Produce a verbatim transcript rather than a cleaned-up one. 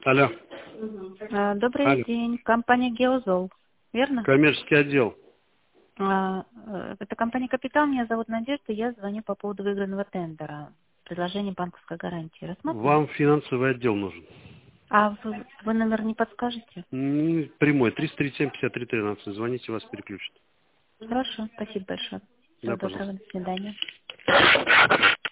Алло. А, Добрый Алло. день. Компания Геозол, верно? Коммерческий отдел. А, э, Это компания «Капитал». Меня зовут Надежда. Я звоню по поводу выигранного тендера. Предложение банковской гарантии. Рассмотрим? Вам финансовый отдел нужен. А вы, вы номер не подскажете? М, Прямой. триста тридцать семь пятьдесят три тринадцать. Звоните, вас переключат. Хорошо. Спасибо большое. Всего Да, доброго. пожалуйста. До свидания.